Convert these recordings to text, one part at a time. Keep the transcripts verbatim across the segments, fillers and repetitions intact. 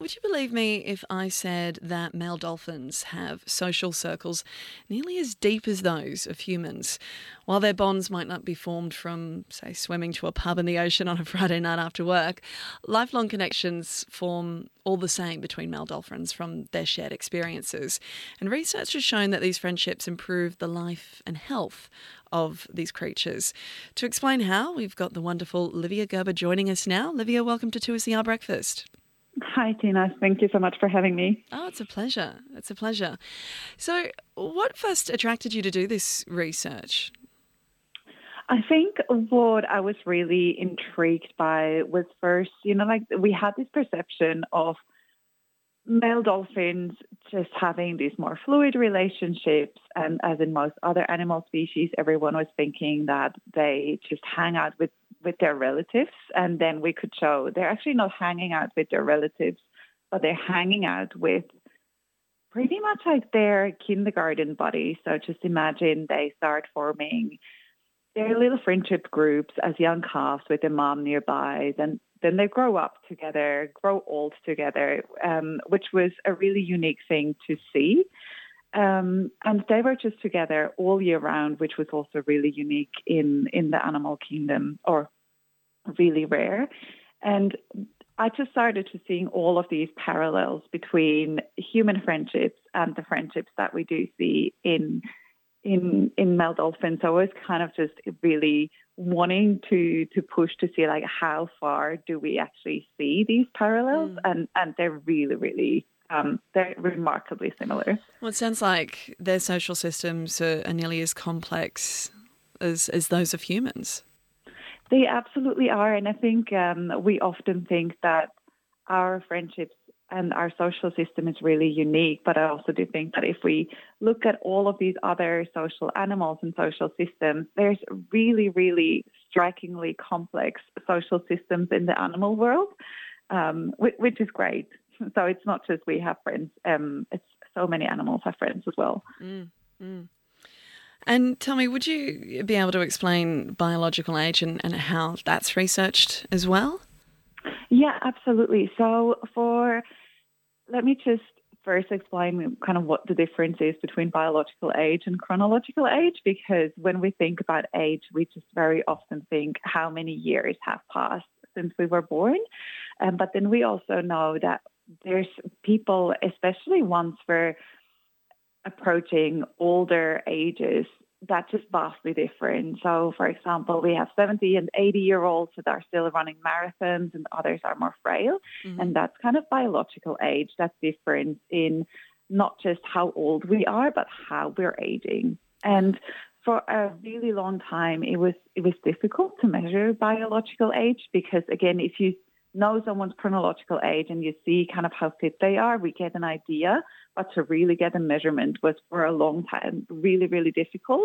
Would you believe me if I said that male dolphins have social circles nearly as deep as those of humans? While their bonds might not be formed from, say, swimming to a pub in the ocean on a Friday night after work, lifelong connections form all the same between male dolphins from their shared experiences. And research has shown that these friendships improve the life and health of these creatures. To explain how, we've got the wonderful Livia Gerber joining us now. Livia, welcome to two C R Breakfast. Hi, Tina. Thank you so much for having me. Oh, it's a pleasure. It's a pleasure. So, what first attracted you to do this research? I think what I was really intrigued by was first, you know, like we had this perception of male dolphins just having these more fluid relationships. And as in most other animal species, everyone was thinking that they just hang out with, with their relatives. And then we could show they're actually not hanging out with their relatives, but they're hanging out with pretty much like their kindergarten buddies. So just imagine they start forming their little friendship groups as young calves with their mom nearby. Then then they grow up together, grow old together, um, which was a really unique thing to see. Um, and they were just together all year round, which was also really unique in, in the animal kingdom, or really rare. And I just started to seeing all of these parallels between human friendships and the friendships that we do see in in in male dolphins. So I was kind of just really wanting to to push to see like how far do we actually see these parallels, Mm. and and they're really really um, they're remarkably similar. Well, it sounds like their social systems are, are nearly as complex as, as those of humans. They absolutely are, and I think um, we often think that our friendships and our social system is really unique. But I also do think that if we look at all of these other social animals and social systems, there's really, really strikingly complex social systems in the animal world, um, which, which is great. So it's not just we have friends; um, it's so many animals have friends as well. Mm, mm. And tell me, would you be able to explain biological age and, and how that's researched as well? Yeah, absolutely. So for let me just first explain kind of what the difference is between biological age and chronological age, because when we think about age, we just very often think how many years have passed since we were born. Um, but then we also know that there's people, especially once we're approaching older ages, that's just vastly different. So, for example, we have seventy and eighty year olds that are still running marathons, and others are more frail. Mm-hmm. And that's kind of biological age. That's different in not just how old we are, but how we're aging. And for a really long time, it was it was difficult to measure biological age because, again, if you know someone's chronological age and you see kind of how fit they are, we get an idea. But to really get a measurement was for a long time really, really difficult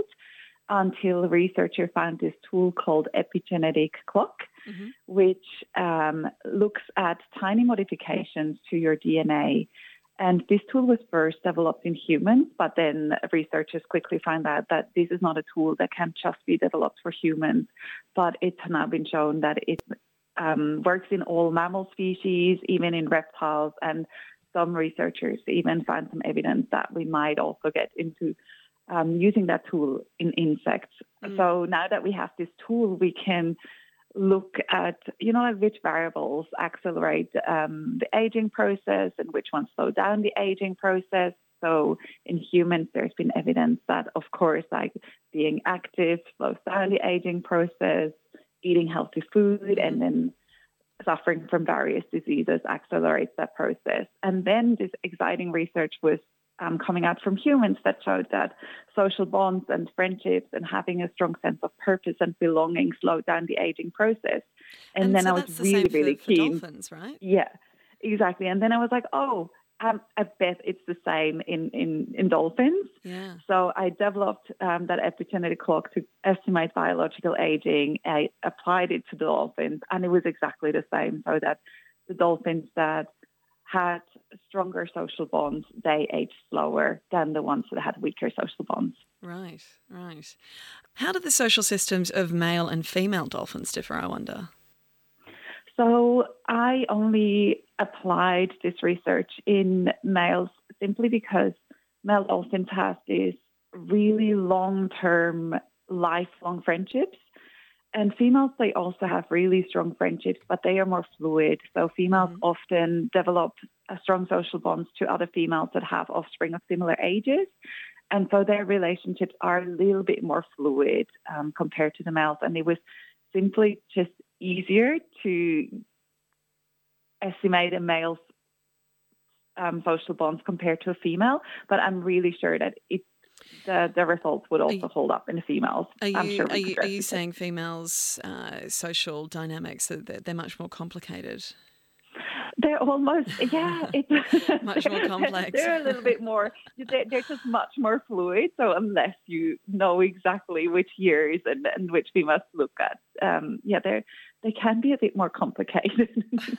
until a researcher found this tool called epigenetic clock, mm-hmm. which um, looks at tiny modifications to your D N A. And this tool was first developed in humans, but then researchers quickly found out that this is not a tool that can just be developed for humans, but it's now been shown that it um, works in all mammal species, even in reptiles, and some researchers even found some evidence that we might also get into um, using that tool in insects. Mm. So now that we have this tool, we can look at, you know, like which variables accelerate um, the aging process and which ones slow down the aging process. So in humans, there's been evidence that, of course, like being active slows down the aging process, eating healthy food, and then suffering from various diseases accelerates that process. And then this exciting research was um, coming out from humans that showed that social bonds and friendships and having a strong sense of purpose and belonging slowed down the aging process. And, and then so I was that's really, the same really for, keen. For dolphins, right? Yeah, exactly. And then I was like, oh, Um, I bet it's the same in, in, in dolphins. Yeah. So I developed um, that epigenetic clock to estimate biological aging. I applied it to the dolphins, and it was exactly the same. So that the dolphins that had stronger social bonds, they aged slower than the ones that had weaker social bonds. Right, right. How do the social systems of male and female dolphins differ, I wonder? So I only applied this research in males simply because male dolphins have this really long-term, lifelong friendships. And females, they also have really strong friendships, but they are more fluid. So females mm-hmm. often develop a strong social bonds to other females that have offspring of similar ages. And so their relationships are a little bit more fluid um, compared to the males. And it was simply just easier to estimate a male's um, social bonds compared to a female. But I'm really sure that it The, the results would also you, hold up in the females. Are you, I'm sure are you, are you saying females' uh, social dynamics, that they're much more complicated? They're almost, yeah. It's much more complex. They're a little bit more, they're, they're just much more fluid. So unless you know exactly which years and, and which we must look at, um, yeah, they're, they can be a bit more complicated.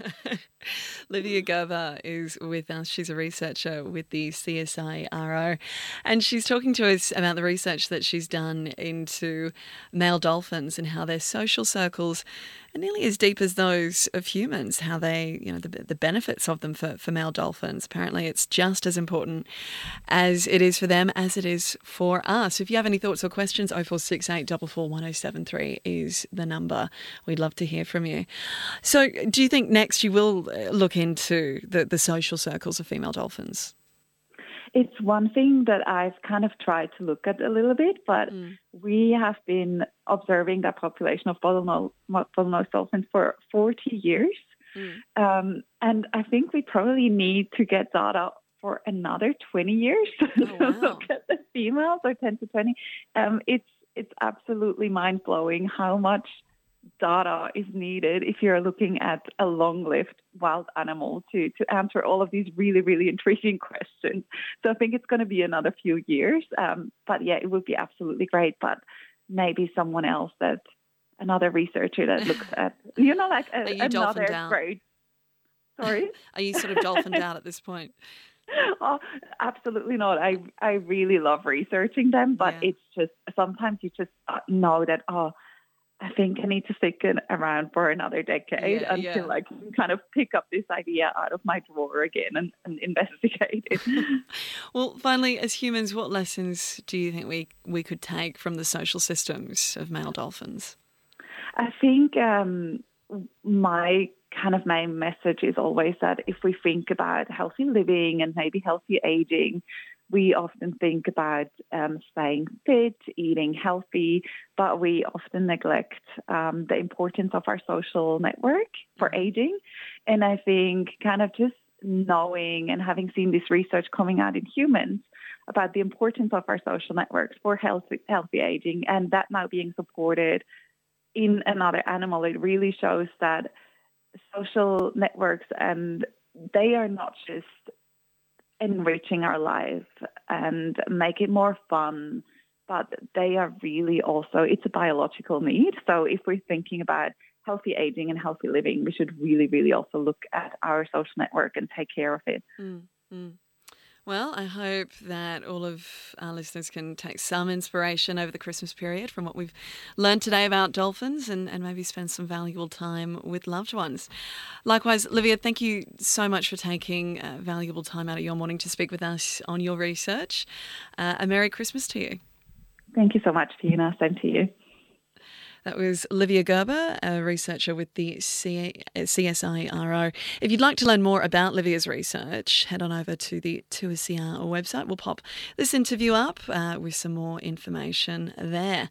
Livia Gerber is with us. She's a researcher with the C S I R O, and she's talking to us about the research that she's done into male dolphins and how their social circles are nearly as deep as those of humans, how they, you know, the, the benefits of them for, for male dolphins. Apparently it's just as important as it is for them as it is for us. If you have any thoughts or questions, oh four six eight, four four one oh seven three is the number. We'd love to hear from you. So do you think next you will look into the, the social circles of female dolphins? It's one thing that I've kind of tried to look at a little bit, but mm. we have been observing that population of bottlenose, bottlenose dolphins for forty years. Mm. Um, and I think we probably need to get data for another twenty years oh, to wow. look at the females, or ten to twenty. Um, it's, it's absolutely mind-blowing how much data is needed if you're looking at a long-lived wild animal to, to answer all of these really, really intriguing questions. So I think it's going to be another few years. Um, but yeah, it would be absolutely great. But maybe someone else, that another researcher that looks at, you know, like a, another great. Sorry? Are you sort of dolphined out at this point? Oh, absolutely not. I I really love researching them, but yeah. it's just sometimes you just know that, oh, I think I need to stick it around for another decade yeah, until yeah. I can kind of pick up this idea out of my drawer again and, and investigate it. Well, finally, as humans, what lessons do you think we, we could take from the social systems of male dolphins? I think um, my kind of main message is always that if we think about healthy living and maybe healthy aging, we often think about um, staying fit, eating healthy, but we often neglect um, the importance of our social network for aging. And I think kind of just knowing and having seen this research coming out in humans about the importance of our social networks for healthy, healthy aging, and that now being supported in another animal, it really shows that social networks, and they are not just enriching our life and make it more fun, but they are really also, it's a biological need. So if we're thinking about healthy aging and healthy living, we should really, really also look at our social network and take care of it. Mm-hmm. Well, I hope that all of our listeners can take some inspiration over the Christmas period from what we've learned today about dolphins, and, and maybe spend some valuable time with loved ones. Likewise, Livia, thank you so much for taking uh, valuable time out of your morning to speak with us on your research. Uh, a Merry Christmas to you. Thank you so much, Tina. Same to you. That was Livia Gerber, a researcher with the C S I R O. If you'd like to learn more about Livia's research, head on over to the two S C R website. We'll pop this interview up uh, with some more information there.